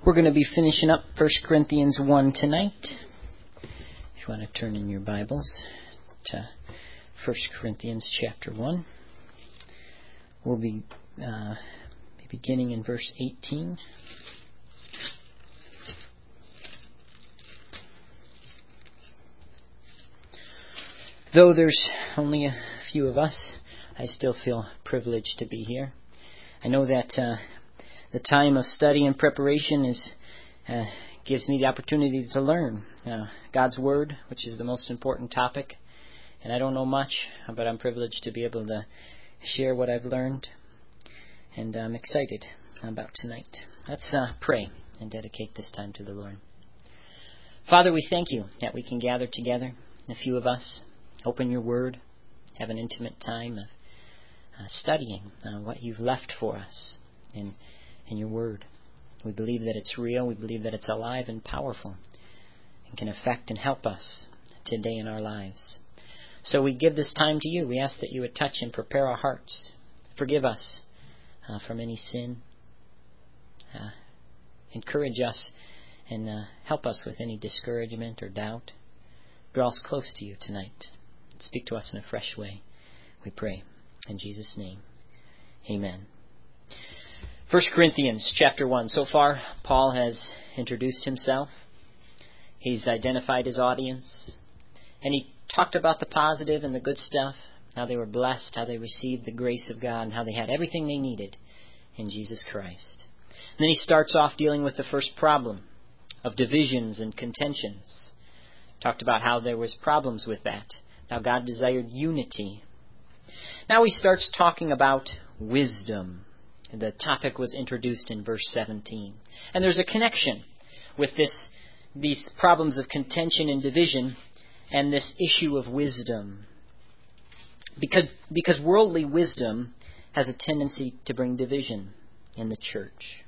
We're going to be finishing up 1 Corinthians 1 tonight. If you want to turn in your Bibles to 1 Corinthians chapter 1. We'll be beginning in verse 18. Though there's only a few of us, I still feel privileged to be here. I know that the time of study and preparation gives me the opportunity to learn God's Word, which is the most important topic. And I don't know much, but I'm privileged to be able to share what I've learned. And I'm excited about tonight. Let's pray and dedicate this time to the Lord. Father, we thank you that we can gather together, a few of us, open your Word, have an intimate time of studying what you've left for us in your Word. We believe that it's real. We believe that it's alive and powerful and can affect and help us today in our lives. So we give this time to you. We ask that you would touch and prepare our hearts. Forgive us from any sin. Encourage us and help us with any discouragement or doubt. Draw us close to you tonight. Speak to us in a fresh way, we pray. In Jesus' name, amen. 1 Corinthians chapter 1. So far, Paul has introduced himself. He's identified his audience. And he talked about the positive and the good stuff, how they were blessed, how they received the grace of God, and how they had everything they needed in Jesus Christ. And then he starts off dealing with the first problem of divisions and contentions. Talked about how there was problems with that. Now God desired unity. Now he starts talking about wisdom. The topic was introduced in verse 17. And there's a connection with these problems of contention and division and this issue of wisdom. Because worldly wisdom has a tendency to bring division in the church.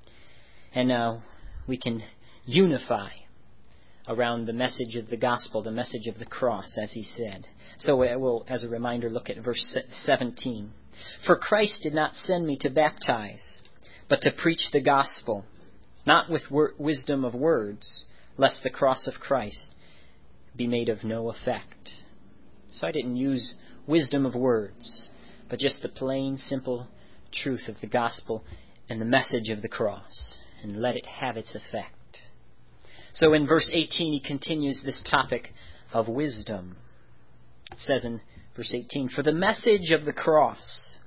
And now we can unify around the message of the gospel, the message of the cross, as he said. So we'll, as a reminder, look at verse 17. For Christ did not send me to baptize, but to preach the gospel, not with wisdom of words, lest the cross of Christ be made of no effect. So I didn't use wisdom of words, but just the plain, simple truth of the gospel and the message of the cross, and let it have its effect. So in verse 18, he continues this topic of wisdom. It says in verse 18, for the message of the cross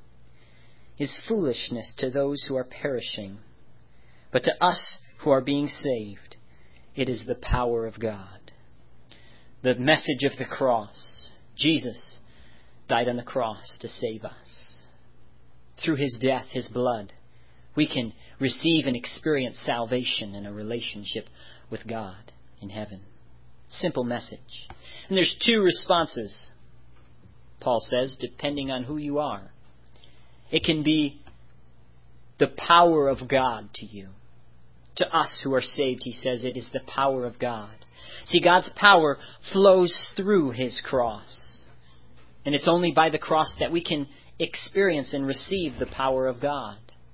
is foolishness to those who are perishing, but to us who are being saved, it is the power of God. The message of the cross. Jesus died on the cross to save us. Through his death, his blood, we can receive and experience salvation and a relationship with God in heaven. Simple message. And there's two responses, Paul says, depending on who you are. It can be the power of God to you. To us who are saved, he says, it is the power of God. See, God's power flows through his cross. And it's only by the cross that we can experience and receive the power of God.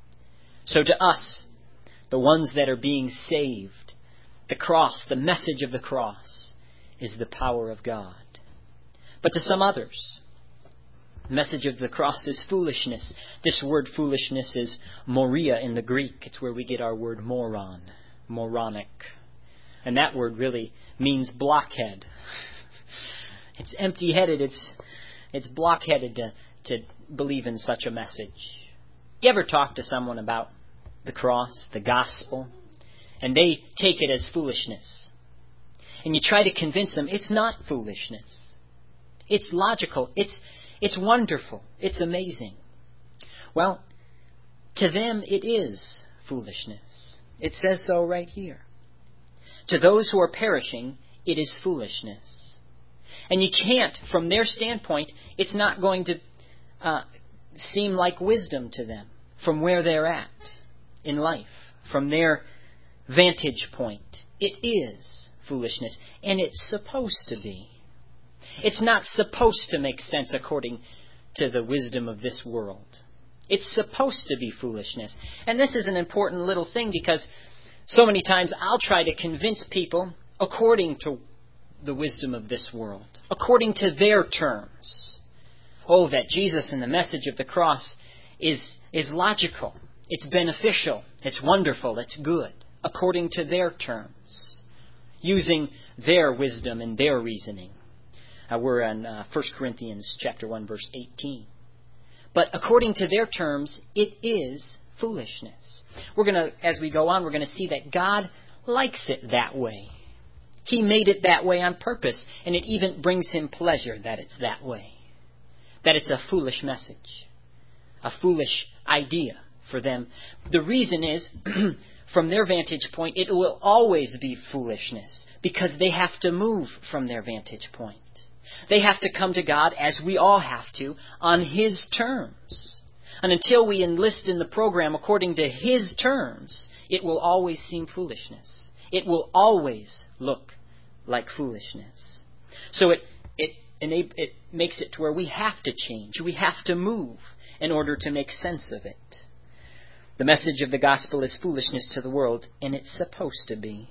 So to us, the ones that are being saved, the cross, the message of the cross, is the power of God. But to some others, the message of the cross is foolishness. This word foolishness is moria in the Greek. It's where we get our word moron, moronic. And that word really means blockhead. It's empty-headed. It's blockheaded to believe in such a message. You ever talk to someone about the cross, the gospel, and they take it as foolishness? And you try to convince them it's not foolishness. It's logical. It's wonderful. It's amazing. Well, to them it is foolishness. It says so right here. To those who are perishing, it is foolishness. And you can't, from their standpoint, it's not going to seem like wisdom to them from where they're at in life, from their vantage point. It is foolishness, and it's supposed to be. It's not supposed to make sense according to the wisdom of this world. It's supposed to be foolishness. And this is an important little thing because So many times I'll try to convince people according to the wisdom of this world, according to their terms. Oh, that Jesus and the message of the cross is logical, it's beneficial, it's wonderful, it's good, according to their terms, using their wisdom and their reasoning. We're in 1 Corinthians chapter 1, verse 18. But according to their terms, it is foolishness. As we go on, we're going to see that God likes it that way. He made it that way on purpose, and it even brings Him pleasure that it's that way. That it's a foolish message, a foolish idea for them. The reason is, from their vantage point, it will always be foolishness because they have to move from their vantage point. They have to come to God, as we all have to, on His terms. And until we enlist in the program according to His terms, it will always seem foolishness. It will always look like foolishness. So it makes it to where we have to change. We have to move in order to make sense of it. The message of the gospel is foolishness to the world, and it's supposed to be.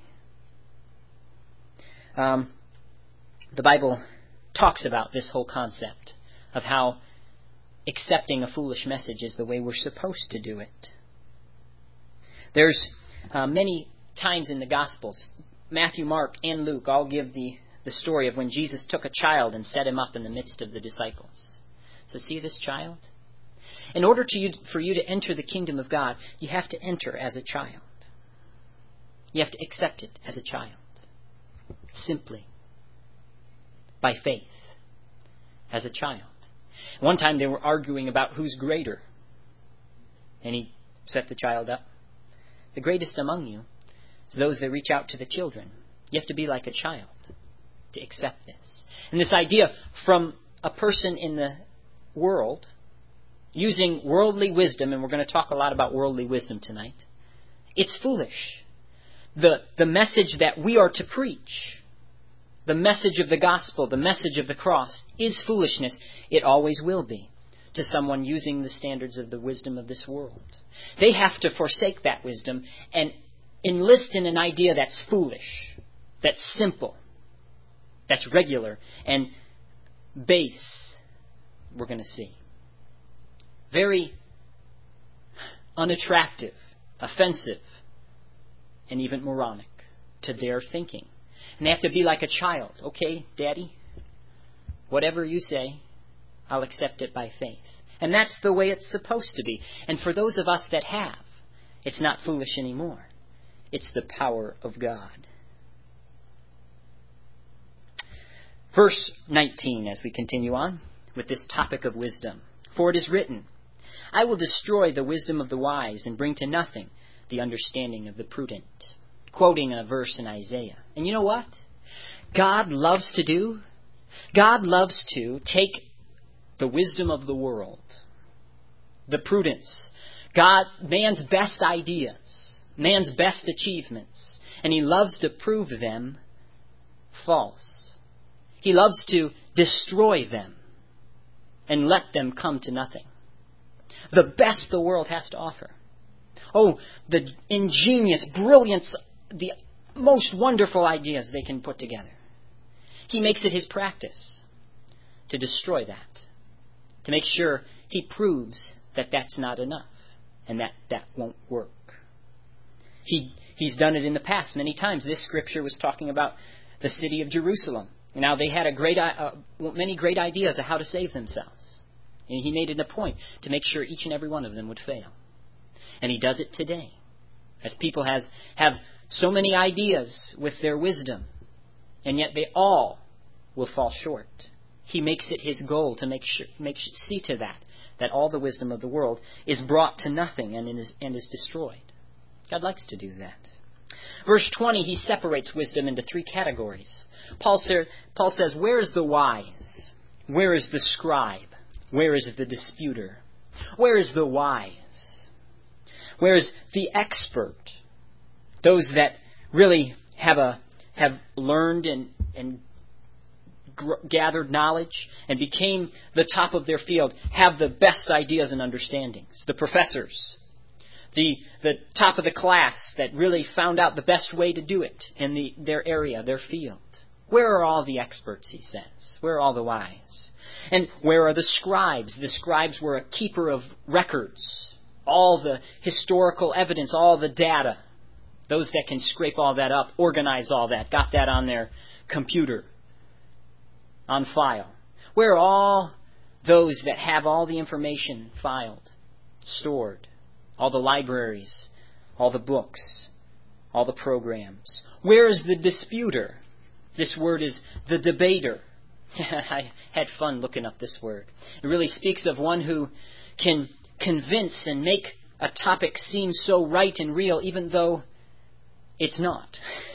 The Bible talks about this whole concept of how accepting a foolish message is the way we're supposed to do it. There's many times in the Gospels, Matthew, Mark, and Luke all give the story of when Jesus took a child and set him up in the midst of the disciples. So see this child? In order for you to enter the kingdom of God, you have to enter as a child. You have to accept it as a child. Simply. By faith. As a child. One time they were arguing about who's greater. And he set the child up. The greatest among you is those that reach out to the children. You have to be like a child to accept this. And this idea from a person in the world using worldly wisdom, and we're going to talk a lot about worldly wisdom tonight, it's foolish. The message that we are to preach, the message of the gospel, the message of the cross, is foolishness. It always will be to someone using the standards of the wisdom of this world. They have to forsake that wisdom and enlist in an idea that's foolish, that's simple, that's regular, and base, we're going to see. Very unattractive, offensive, and even moronic to their thinking. And they have to be like a child. Okay, Daddy, whatever you say, I'll accept it by faith. And that's the way it's supposed to be. And for those of us that have, it's not foolish anymore. It's the power of God. Verse 19, as we continue on with this topic of wisdom. For it is written, I will destroy the wisdom of the wise and bring to nothing the understanding of the prudent. Quoting a verse in Isaiah. And you know what? God loves to take the wisdom of the world, the prudence, man's best ideas, man's best achievements, and He loves to prove them false. He loves to destroy them and let them come to nothing. The best the world has to offer. Oh, the ingenious brilliance, the most wonderful ideas they can put together. He makes it His practice to destroy that. To make sure He proves that that's not enough. And that won't work. He's done it in the past many times. This scripture was talking about the city of Jerusalem. Now they had many great ideas of how to save themselves. And He made it a point to make sure each and every one of them would fail. And He does it today. As people have so many ideas with their wisdom, and yet they all will fall short. He makes it His goal to see to that all the wisdom of the world is brought to nothing and is destroyed. God likes to do that. Verse 20, He separates wisdom into three categories. Paul says, where is the wise? Where is the scribe? Where is the disputer? Where is the wise? Where is the expert? Those that really have learned and gathered knowledge and became the top of their field, have the best ideas and understandings. The professors, the top of the class that really found out the best way to do it in their area, their field. Where are all the experts, he says? Where are all the wise? And where are the scribes? The scribes were a keeper of records, all the historical evidence, all the data. Those that can scrape all that up, organize all that, got that on their computer, on file. Where are all those that have all the information filed, stored? All the libraries, all the books, all the programs. Where is the disputer? This word is the debater. I had fun looking up this word. It really speaks of one who can convince and make a topic seem so right and real even though it's not.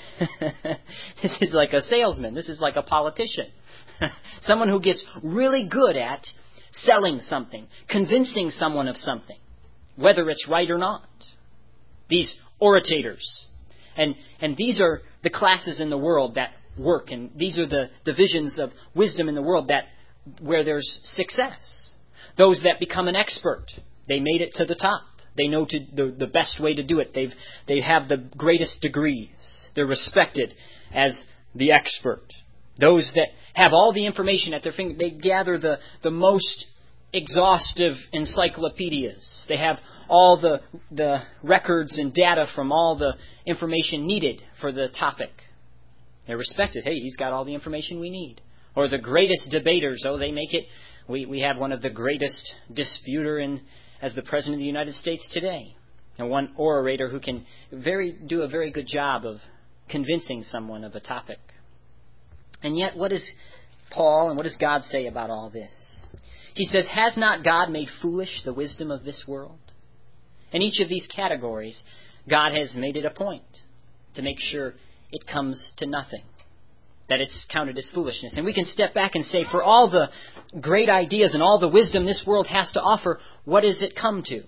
This is like a salesman. This is like a politician. Someone who gets really good at selling something, convincing someone of something, whether it's right or not. These orators. And these are the classes in the world that work, and these are the divisions of wisdom in the world where there's success. Those that become an expert, they made it to the top. They know the best way to do it. They have the greatest degrees. They're respected as the expert. Those that have all the information at their finger, they gather the most exhaustive encyclopedias. They have all the records and data from all the information needed for the topic. They're respected. Hey, he's got all the information we need. Or the greatest debaters. Oh, they make it. We have one of the greatest disputer as the President of the United States today. And one orator who can do a very good job of convincing someone of a topic. And yet, what does Paul and what does God say about all this? He says, has not God made foolish the wisdom of this world? In each of these categories, God has made it a point to make sure it comes to nothing, that it's counted as foolishness. And we can step back and say, for all the great ideas and all the wisdom this world has to offer, what does it come to?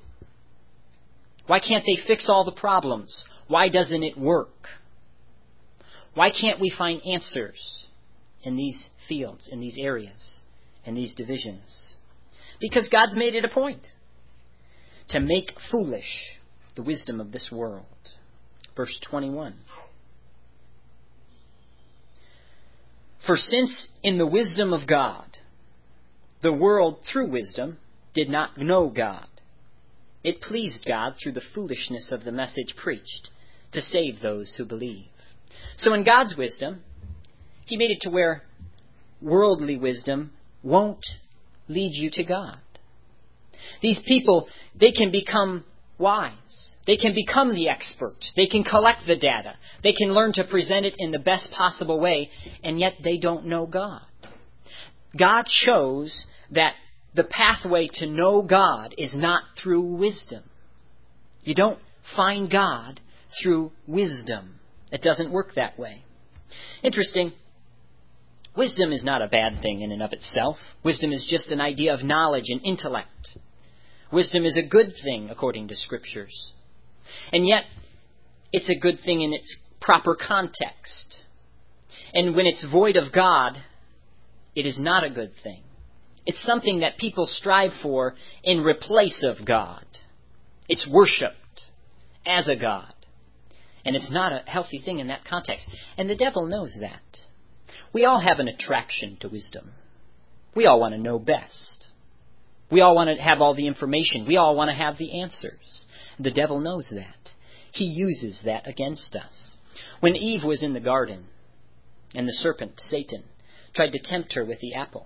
Why can't they fix all the problems? Why doesn't it work? Why can't we find answers in these fields, in these areas, in these divisions? Because God's made it a point to make foolish the wisdom of this world. Verse 21. For since in the wisdom of God, the world through wisdom did not know God, it pleased God through the foolishness of the message preached to save those who believe. So in God's wisdom, He made it to where worldly wisdom won't lead you to God. These people, they can become wise. They can become the expert. They can collect the data. They can learn to present it in the best possible way, and yet they don't know God. God chose that the pathway to know God is not through wisdom. You don't find God through wisdom. It doesn't work that way. Interesting. Wisdom is not a bad thing in and of itself. Wisdom is just an idea of knowledge and intellect. Wisdom is a good thing according to Scriptures. And yet, it's a good thing in its proper context. And when it's void of God, it is not a good thing. It's something that people strive for in replace of God. It's worshipped as a God. And it's not a healthy thing in that context. And the devil knows that. We all have an attraction to wisdom. We all want to know best. We all want to have all the information. We all want to have the answers. The devil knows that. He uses that against us. When Eve was in the garden, and the serpent, Satan, tried to tempt her with the apple,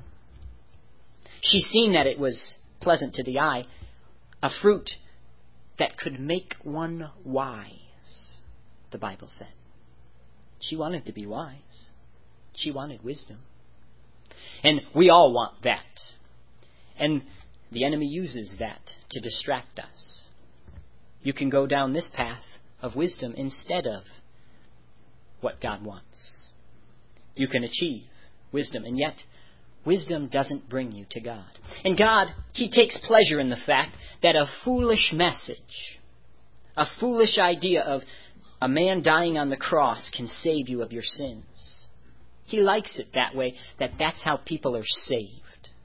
she seen that it was pleasant to the eye, a fruit that could make one wise, the Bible said. She wanted to be wise. She wanted wisdom. And we all want that. And the enemy uses that to distract us. You can go down this path of wisdom instead of what God wants. You can achieve wisdom, and yet wisdom doesn't bring you to God. And God, He takes pleasure in the fact that a foolish message, a foolish idea of a man dying on the cross can save you of your sins. He likes it that way, that's how people are saved.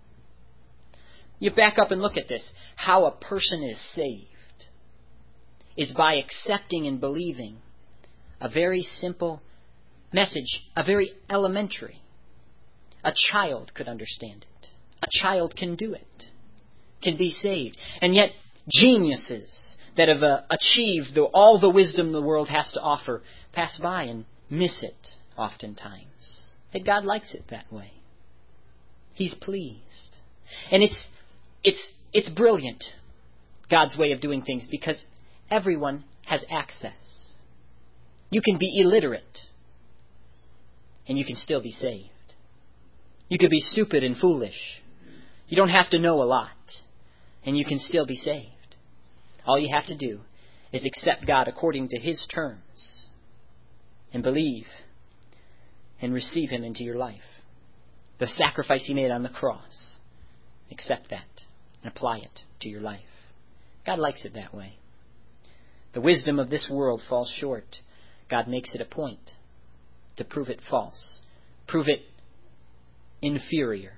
You back up and look at this, how a person is saved. is by accepting and believing a very simple message, a very elementary. A child could understand it. A child can do it, can be saved. And yet geniuses that have achieved all the wisdom the world has to offer pass by and miss it oftentimes. And God likes it that way. He's pleased. And it's brilliant, God's way of doing things, because everyone has access. You can be illiterate, and you can still be saved. You could be stupid and foolish. You don't have to know a lot, and you can still be saved. All you have to do is accept God according to His terms and believe and receive Him into your life. The sacrifice He made on the cross. Accept that and apply it to your life. God likes it that way. The wisdom of this world falls short. God makes it a point to prove it false, prove it inferior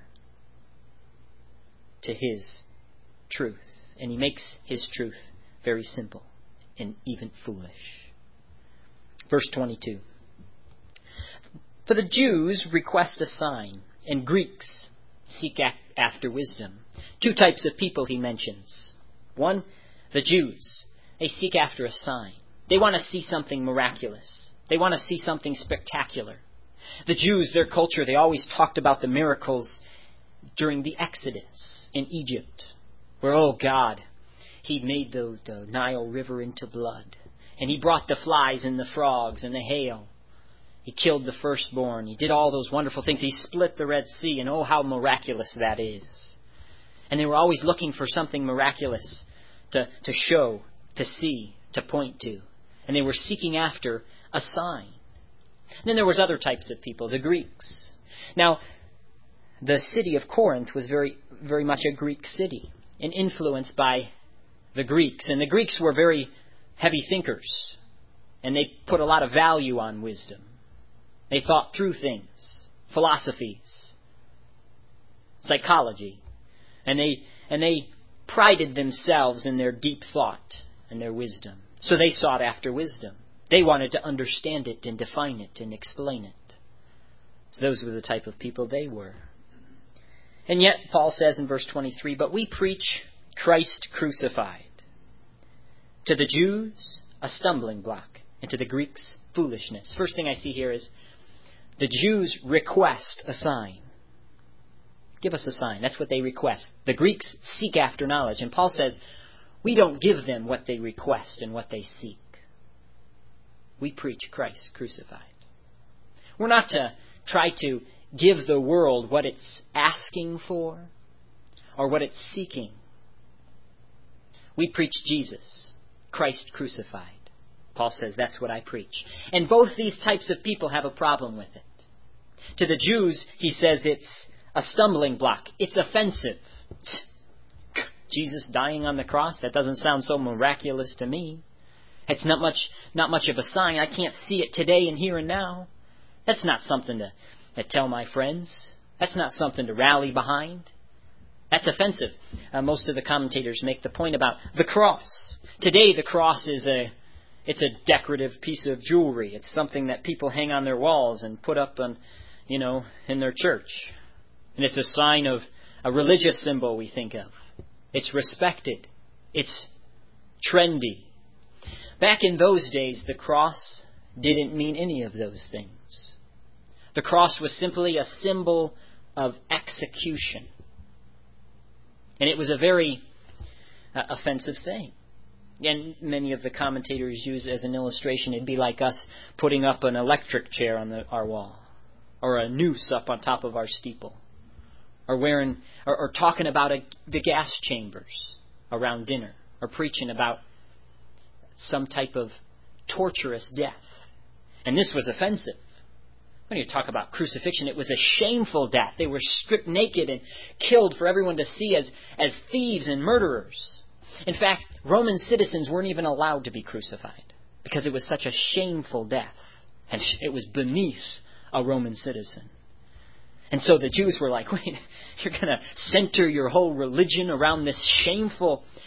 to His truth. And He makes His truth very simple and even foolish. Verse 22. For the Jews request a sign, and Greeks seek after wisdom. Two types of people he mentions. One, the Jews. They seek after a sign. They want to see something miraculous. They want to see something spectacular. The Jews, their culture, they always talked about the miracles during the Exodus in Egypt, where, oh God, He made the Nile River into blood. And He brought the flies and the frogs and the hail. He killed the firstborn. He did all those wonderful things. He split the Red Sea, and oh, how miraculous that is. And they were always looking for something miraculous to show, to see, to point to. And they were seeking after a sign. And then there was other types of people, the Greeks. Now, the city of Corinth was very, very much a Greek city, and influenced by the Greeks. And the Greeks were very heavy thinkers, and they put a lot of value on wisdom. They thought through things, philosophies, psychology, and they prided themselves in their deep thought and their wisdom. So they sought after wisdom. They wanted to understand it and define it and explain it. So those were the type of people they were. And yet, Paul says in verse 23, but we preach Christ crucified. To the Jews, a stumbling block, and to the Greeks, foolishness. First thing I see here is the Jews request a sign. Give us a sign. That's what they request. The Greeks seek after knowledge. And Paul says, we don't give them what they request and what they seek. We preach Christ crucified. We're not to try to give the world what it's asking for or what it's seeking. We preach Jesus, Christ crucified. Paul says that's what I preach. And both these types of people have a problem with it. To the Jews, he says it's a stumbling block. It's offensive. Jesus dying on the cross, that doesn't sound so miraculous to me. It's not much of a sign. I can't see it today and here and now. That's not something to tell my friends. That's not something to rally behind. That's offensive. Most of the commentators make the point about the cross. Today the cross is it's a decorative piece of jewelry. It's something that people hang on their walls and put up on, in their church. And it's a sign of a religious symbol we think of. It's respected. It's trendy. Back in those days, the cross didn't mean any of those things. The cross was simply a symbol of execution. And it was a very offensive thing. And many of the commentators use as an illustration, it'd be like us putting up an electric chair on our wall, or a noose up on top of our steeple, or talking about the gas chambers around dinner, or preaching about some type of torturous death. And this was offensive. When you talk about crucifixion, it was a shameful death. They were stripped naked and killed for everyone to see as thieves and murderers. In fact, Roman citizens weren't even allowed to be crucified because it was such a shameful death. And it was beneath a Roman citizen. And so the Jews were like, wait, you're going to center your whole religion around this shameful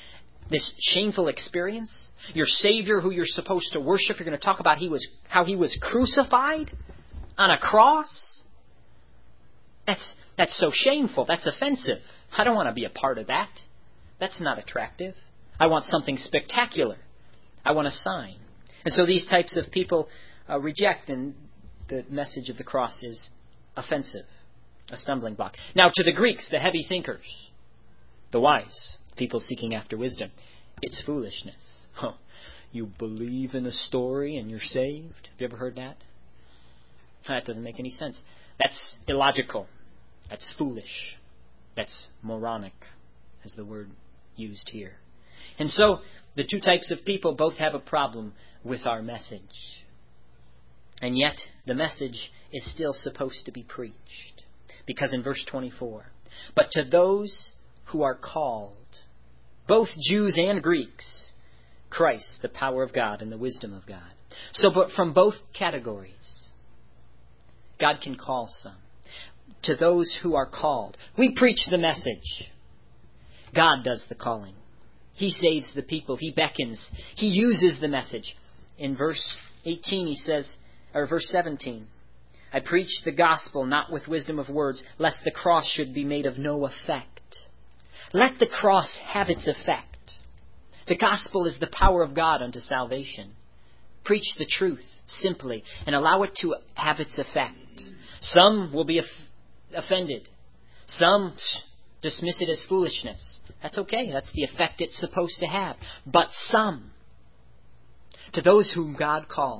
this shameful experience? Your Savior who you're supposed to worship, you're going to talk about how He was crucified on a cross? That's so shameful. That's offensive. I don't want to be a part of that. That's not attractive. I want something spectacular. I want a sign. And so these types of people reject, and the message of the cross is offensive, a stumbling block. Now to the Greeks, the heavy thinkers, the wise, people seeking after wisdom, it's foolishness. You believe in a story and you're saved? Have you ever heard that? That doesn't make any sense. That's illogical. That's foolish. That's moronic, as the word used here. And so the two types of people both have a problem with our message. And yet the message is still supposed to be preached. Because in verse 24, but to those who are called, both Jews and Greeks, Christ, the power of God and the wisdom of God. So but from both categories, God can call some. To those who are called, we preach the message. God does the calling. He saves the people. He beckons. He uses the message. In verse 18 he says, or verse 17, I preach the gospel not with wisdom of words, lest the cross should be made of no effect. Let the cross have its effect. The gospel is the power of God unto salvation. Preach the truth simply and allow it to have its effect. Some will be offended. Some dismiss it as foolishness. That's okay. That's the effect it's supposed to have. But some, to those whom God calls,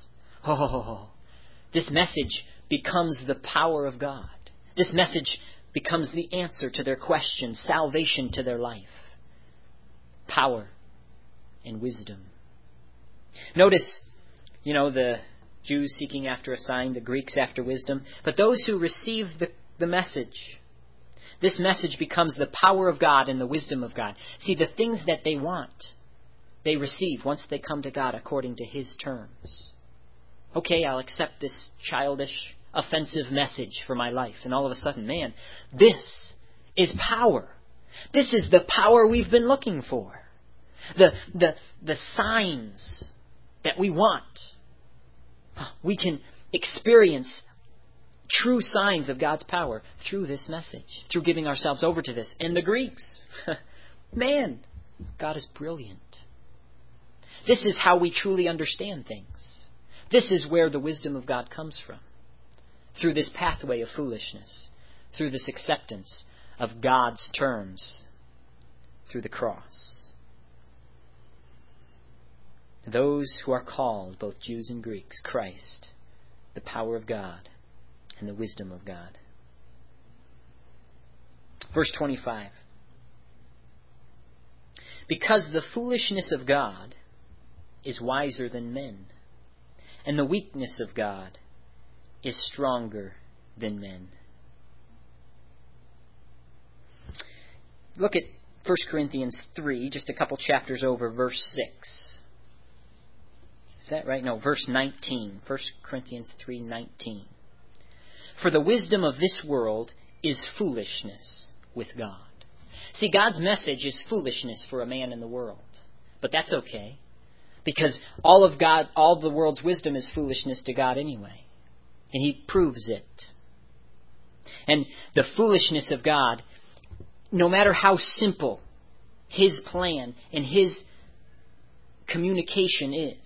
this message becomes the power of God. This message becomes the answer to their questions, salvation to their life. Power and wisdom. Notice, the Jews seeking after a sign, the Greeks after wisdom. But those who receive the message, this message becomes the power of God and the wisdom of God. See, the things that they want, they receive once they come to God according to His terms. Okay, I'll accept this childish, offensive message for my life. And all of a sudden, man, this is power. This is the power we've been looking for. The signs that we want. We can experience true signs of God's power through this message, through giving ourselves over to this. And the Greeks, man, God is brilliant. This is how we truly understand things. This is where the wisdom of God comes from. Through this pathway of foolishness, through this acceptance of God's terms, through the cross. Those who are called, both Jews and Greeks, Christ, the power of God and the wisdom of God. Verse 25. Because the foolishness of God is wiser than men, and the weakness of God is stronger than men. Look at 1 Corinthians 3, just a couple chapters over, verse 6. Is that right? No, verse 19. 1 Corinthians 3:19. For the wisdom of this world is foolishness with God. See, God's message is foolishness for a man in the world. But that's okay. Because all the world's wisdom is foolishness to God anyway. And He proves it. And the foolishness of God, no matter how simple His plan and His communication is,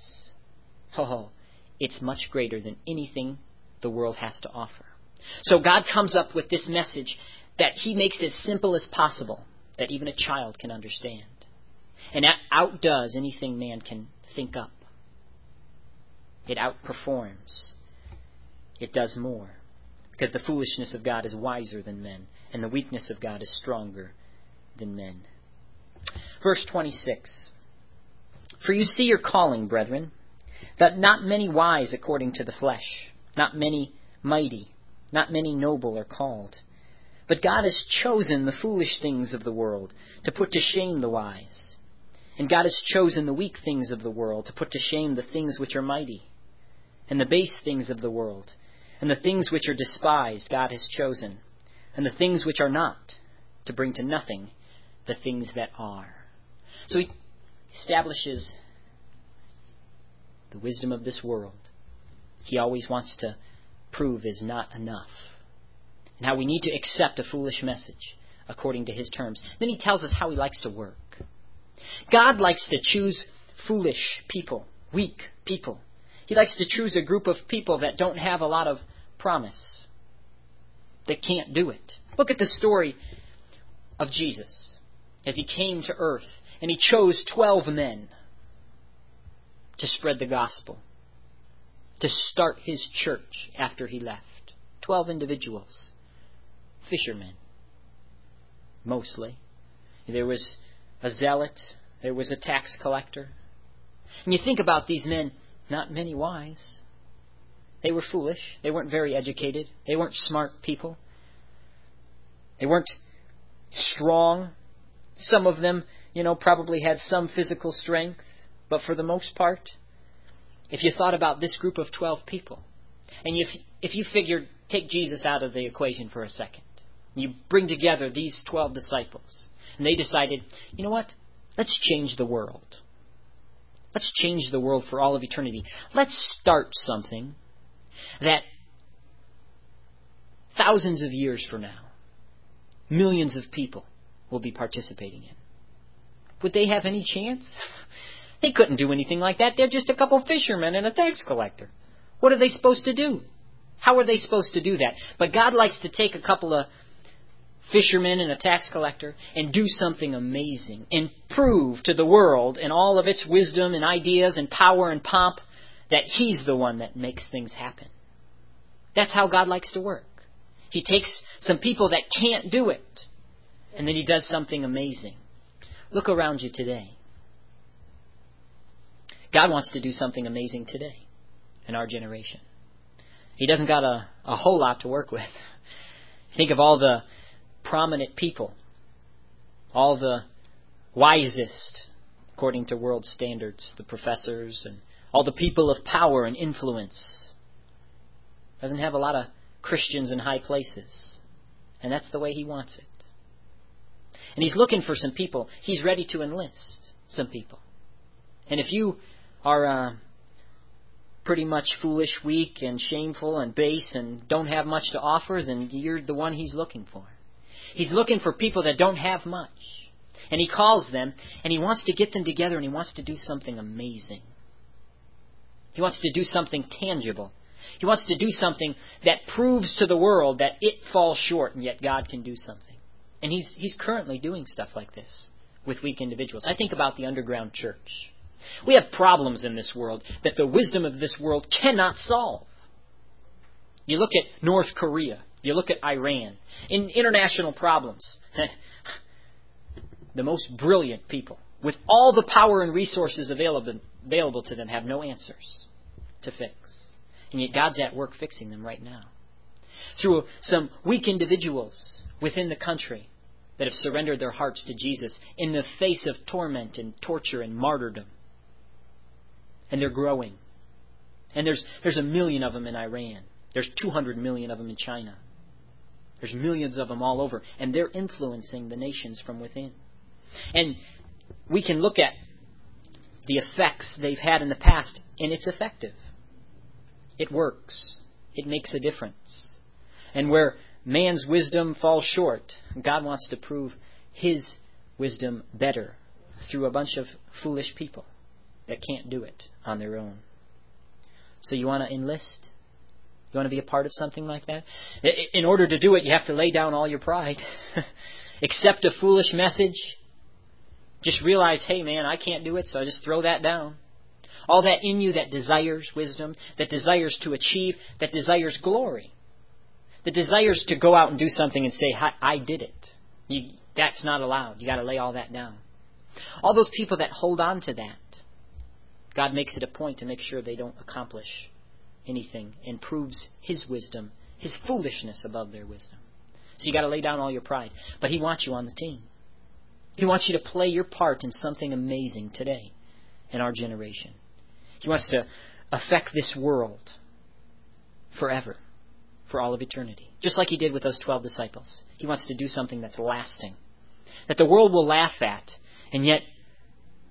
it's much greater than anything the world has to offer. So God comes up with this message that He makes as simple as possible, that even a child can understand. And that outdoes anything man can think up. It outperforms. It does more. Because the foolishness of God is wiser than men, and the weakness of God is stronger than men. Verse 26. For you see your calling, brethren, that not many wise according to the flesh, not many mighty, not many noble are called. But God has chosen the foolish things of the world to put to shame the wise. And God has chosen the weak things of the world to put to shame the things which are mighty. And the base things of the world, and the things which are despised God has chosen, and the things which are not, to bring to nothing the things that are. So he establishes the wisdom of this world. He always wants to prove is not enough. And how we need to accept a foolish message according to his terms. Then he tells us how he likes to work. God likes to choose foolish people, weak people. He likes to choose a group of people that don't have a lot of promise, that can't do it. Look at the story of Jesus as he came to earth and he chose 12 men to spread the gospel, to start his church after he left. 12 individuals, fishermen, mostly. There was a zealot, there was a tax collector. And you think about these men, not many wise. They were foolish. They weren't very educated. They weren't smart people. They weren't strong. Some of them, probably had some physical strength. But for the most part, if you thought about this group of 12 people, and if you figured, take Jesus out of the equation for a second, you bring together these 12 disciples, and they decided, you know what? Let's change the world. Let's change the world for all of eternity. Let's start something that thousands of years from now, millions of people will be participating in. Would they have any chance? They couldn't do anything like that. They're just a couple fishermen and a tax collector. What are they supposed to do? How are they supposed to do that? But God likes to take a couple of fishermen and a tax collector and do something amazing and prove to the world and all of its wisdom and ideas and power and pomp that He's the one that makes things happen. That's how God likes to work. He takes some people that can't do it, and then He does something amazing. Look around you today. God wants to do something amazing today in our generation. He doesn't got a whole lot to work with. Think of all the prominent people, all the wisest, according to world standards, the professors and all the people of power and influence. Doesn't have a lot of Christians in high places. And that's the way He wants it. And He's looking for some people. He's ready to enlist some people. And if you are pretty much foolish, weak, and shameful, and base, and don't have much to offer, then you're the one He's looking for. He's looking for people that don't have much. And He calls them, and He wants to get them together, and He wants to do something amazing. He wants to do something tangible. He wants to do something that proves to the world that it falls short, and yet God can do something. And He's currently doing stuff like this with weak individuals. I think about the underground church. We have problems in this world that the wisdom of this world cannot solve. You look at North Korea. You look at Iran. In international problems, the most brilliant people, with all the power and resources available to them, have no answers to fix. And yet God's at work fixing them right now. Through some weak individuals within the country that have surrendered their hearts to Jesus in the face of torment and torture and martyrdom. And they're growing. And there's 1 million of them in Iran. There's 200 million of them in China. There's millions of them all over. And they're influencing the nations from within. And we can look at the effects they've had in the past, and it's effective. It works. It makes a difference. And where man's wisdom falls short, God wants to prove His wisdom better through a bunch of foolish people that can't do it on their own. So you want to enlist? You want to be a part of something like that? In order to do it, you have to lay down all your pride. Accept a foolish message. Just realize, hey man, I can't do it, so I just throw that down. All that in you that desires wisdom, that desires to achieve, that desires glory, that desires to go out and do something and say, I did it. That's not allowed. You got to lay all that down. All those people that hold on to that, God makes it a point to make sure they don't accomplish anything and proves His wisdom, His foolishness above their wisdom. So you got to lay down all your pride. But He wants you on the team. He wants you to play your part in something amazing today in our generation. He wants to affect this world forever, for all of eternity. Just like He did with those 12 disciples. He wants to do something that's lasting, that the world will laugh at, and yet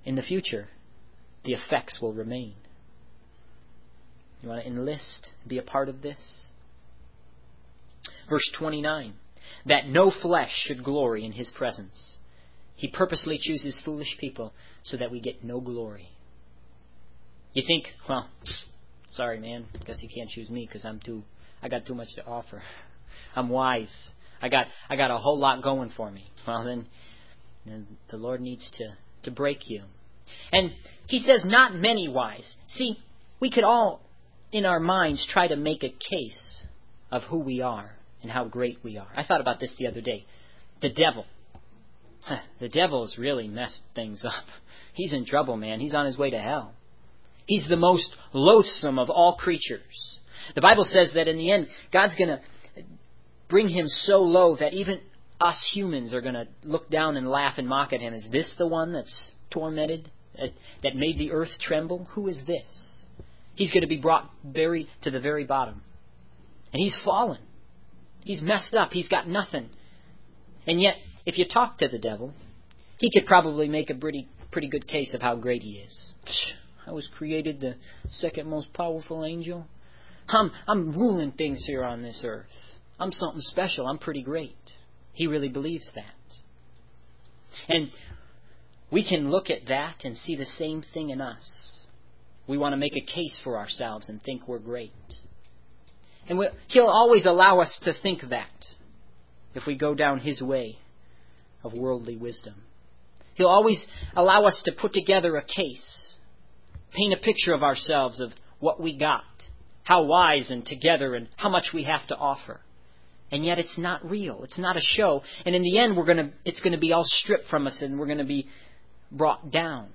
in the future, the effects will remain. You want to enlist, be a part of this? Verse 29, that no flesh should glory in his presence. He purposely chooses foolish people so that we get no glory. You think, well, sorry man, guess he can't choose me because I got too much to offer. I'm wise. I got a whole lot going for me. Well then the Lord needs to break you. And he says not many wise. See, we could all in our minds try to make a case of who we are and how great we are. I thought about this the other day. The devil. The devil's really messed things up. He's in trouble, man. He's on his way to hell. He's the most loathsome of all creatures. The Bible says that in the end, God's going to bring him so low that even us humans are going to look down and laugh and mock at him. Is this the one that's tormented, that made the earth tremble? Who is this? He's going to be brought to the very bottom. And he's fallen. He's messed up. He's got nothing. And yet, if you talk to the devil, he could probably make a pretty good case of how great he is. I was created the second most powerful angel. I'm ruling things here on this earth. I'm something special. I'm pretty great. He really believes that. And we can look at that and see the same thing in us. We want to make a case for ourselves and think we're great. And he'll always allow us to think that if we go down his way of worldly wisdom. He'll always allow us to put together a case, paint a picture of ourselves of what we got, how wise and together and how much we have to offer. And yet it's not real. It's not a show. And in the end, it's going to be all stripped from us and we're going to be brought down.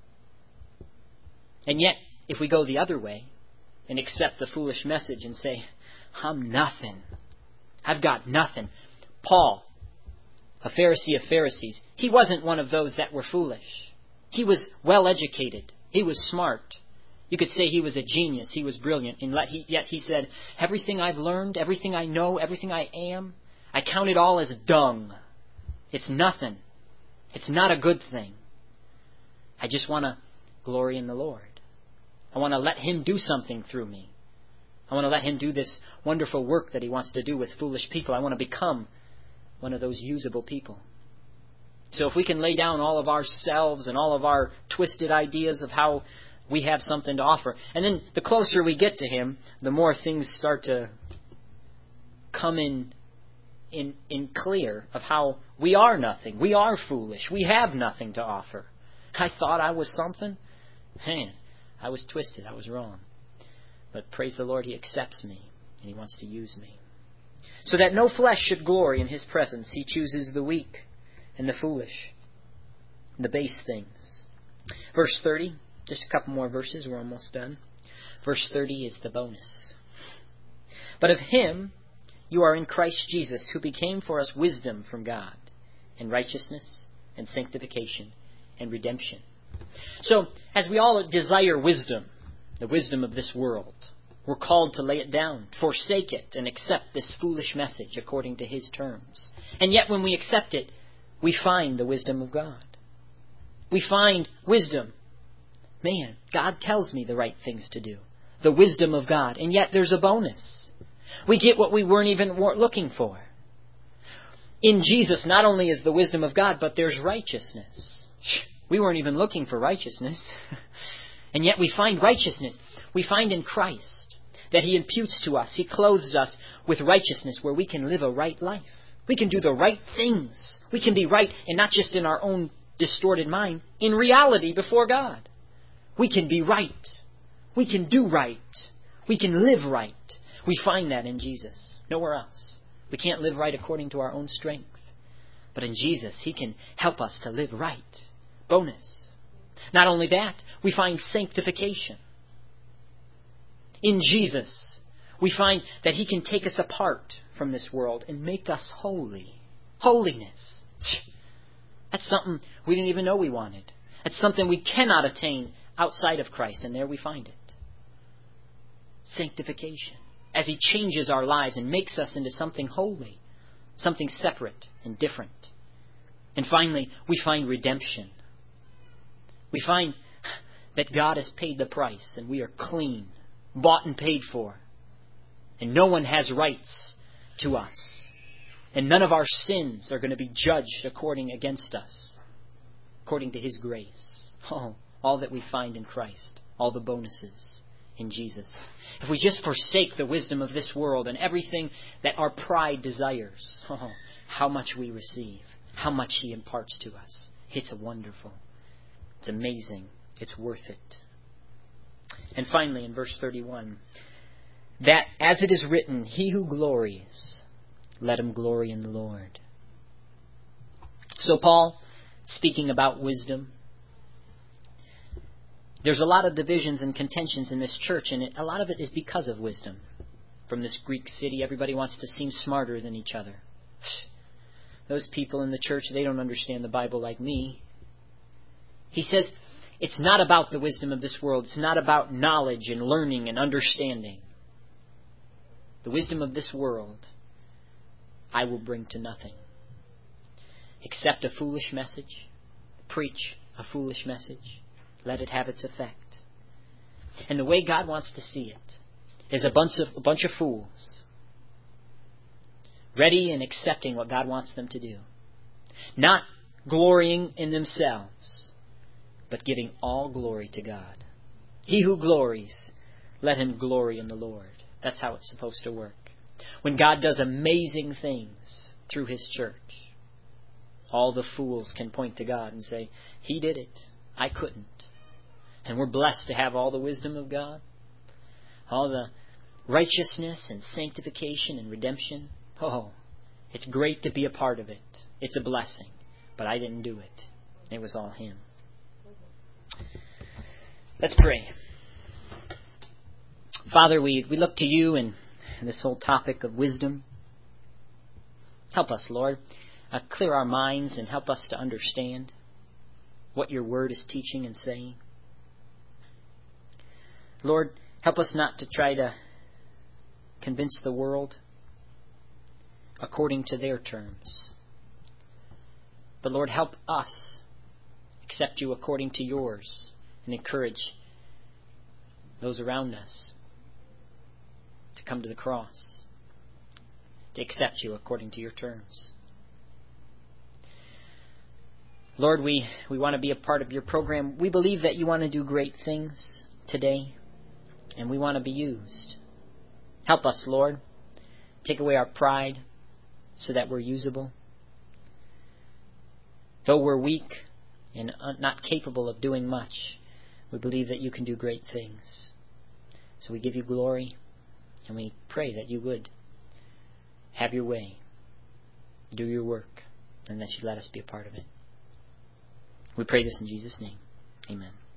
And yet, if we go the other way and accept the foolish message and say, I'm nothing. I've got nothing. Paul, a Pharisee of Pharisees, he wasn't one of those that were foolish. He was well educated. He was smart. You could say he was a genius. He was brilliant. And yet he said, everything I've learned, everything I know, everything I am, I count it all as dung. It's nothing. It's not a good thing. I just want to glory in the Lord. I want to let him do something through me. I want to let him do this wonderful work that he wants to do with foolish people. I want to become one of those usable people. So if we can lay down all of ourselves and all of our twisted ideas of how we have something to offer, and then the closer we get to him, the more things start to come in clear of how we are nothing. We are foolish. We have nothing to offer. I thought I was something. Man, I was twisted. I was wrong. But praise the Lord, he accepts me and he wants to use me. So that no flesh should glory in his presence, he chooses the weak and the foolish, the base things. Verse 30, just a couple more verses, we're almost done. Verse 30 is the bonus. But of him you are in Christ Jesus, who became for us wisdom from God, and righteousness, and sanctification, and redemption. So, as we all desire wisdom, the wisdom of this world, we're called to lay it down, forsake it, and accept this foolish message according to his terms. And yet when we accept it, we find the wisdom of God. We find wisdom. Man, God tells me the right things to do. The wisdom of God. And yet there's a bonus. We get what we weren't even looking for. In Jesus, not only is the wisdom of God, but there's righteousness. We weren't even looking for righteousness. And yet we find righteousness. We find in Christ that he imputes to us. He clothes us with righteousness where we can live a right life. We can do the right things. We can be right, and not just in our own distorted mind, in reality before God. We can be right. We can do right. We can live right. We find that in Jesus. Nowhere else. We can't live right according to our own strength. But in Jesus, he can help us to live right. Bonus. Not only that, we find sanctification. In Jesus, we find that he can take us apart from this world and make us holy. Holiness. That's something we didn't even know we wanted. That's something we cannot attain outside of Christ, and there we find it. Sanctification. As he changes our lives and makes us into something holy, something separate and different. And finally, we find redemption. We find that God has paid the price and we are clean, bought and paid for. And no one has rights to us. And none of our sins are going to be judged against us, according to His grace. Oh, all that we find in Christ, all the bonuses in Jesus. If we just forsake the wisdom of this world and everything that our pride desires, oh, how much we receive, how much He imparts to us. It's wonderful. It's amazing. It's worth it. And finally, in verse 31, that as it is written, he who glories, let him glory in the Lord. So Paul, speaking about wisdom, there's a lot of divisions and contentions in this church, and a lot of it is because of wisdom. From this Greek city, everybody wants to seem smarter than each other. Those people in the church, they don't understand the Bible like me. He says, it's not about the wisdom of this world. It's not about knowledge and learning and understanding. The wisdom of this world I will bring to nothing. Accept a foolish message. Preach a foolish message. Let it have its effect. And the way God wants to see it is a bunch of fools, ready and accepting what God wants them to do. Not glorying in themselves, but giving all glory to God. He who glories, let him glory in the Lord. That's how it's supposed to work. When God does amazing things through His church, all the fools can point to God and say, He did it. I couldn't. And we're blessed to have all the wisdom of God, all the righteousness and sanctification and redemption. Oh, it's great to be a part of it. It's a blessing. But I didn't do it. It was all Him. Let's pray. Father, we look to You in this whole topic of wisdom. Help us, Lord. Clear our minds and help us to understand what Your Word is teaching and saying. Lord, help us not to try to convince the world according to their terms. But Lord, help us accept You according to Yours and encourage those around us to come to the cross, to accept You according to Your terms. Lord, we want to be a part of Your program. We believe that You want to do great things today, and we want to be used. Help us, Lord. Take away our pride so that we're usable. Though we're weak and not capable of doing much, we believe that You can do great things. So we give You glory, and we pray that You would have Your way, do Your work, and that You let us be a part of it. We pray this in Jesus' name. Amen.